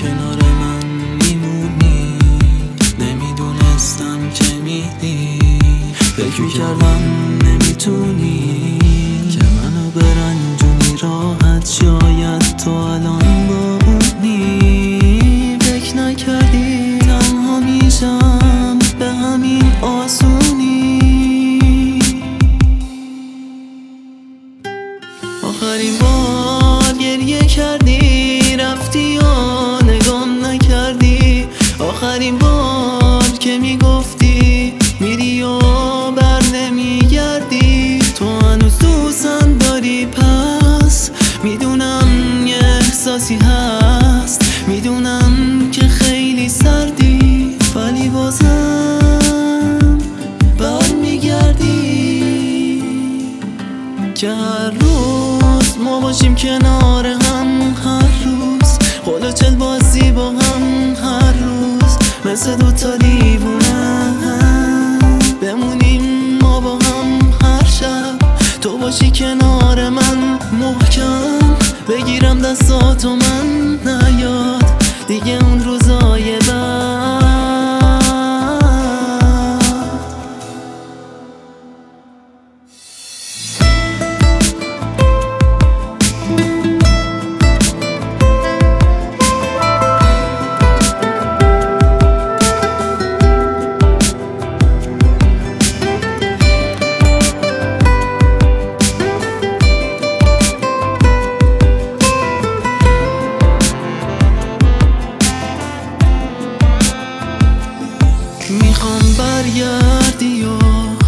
کنار من میمونی، نمیدونستم که میدی. فکر میکردم نمیتونی که منو برنجونی راحت، شاید تو الان با اونی. فکر نکردی تنها میشم به همین آسونی. آخرین بار گریه کردی رفتی و نگام نکردی. آخرین بار که میگفتی میری و بر نمیگردی. تو هنوز دوستم داری، پس میدونم یه احساسی هست، میدونم که خیلی سردی، ولی بازم بر میگردی. که هر روز ما باشیم کنار هم، هر روز قلوچل بازی با هم، هر روز مثل دوتا دیوونه بمونیم ما با هم. هر شب تو باشی کنار من، محکم بگیرم دستاتو من، نیاد دیگه اون روزای بعد. میخوام برگردی و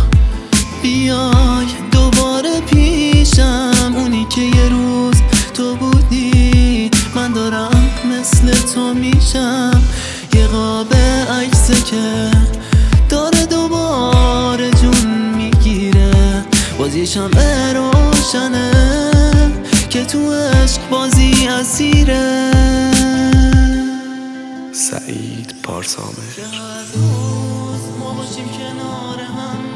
بیای دوباره پیشم، اونی که یه روز تو بودی. من دارم مثل تو میشم، یه قاب عکسه که داره دوباره جون میگیره. باز یه شمع روشنه که تو عشق بازی اسیره. سعید پارسامر. هر روز ما باشیم کنار هم،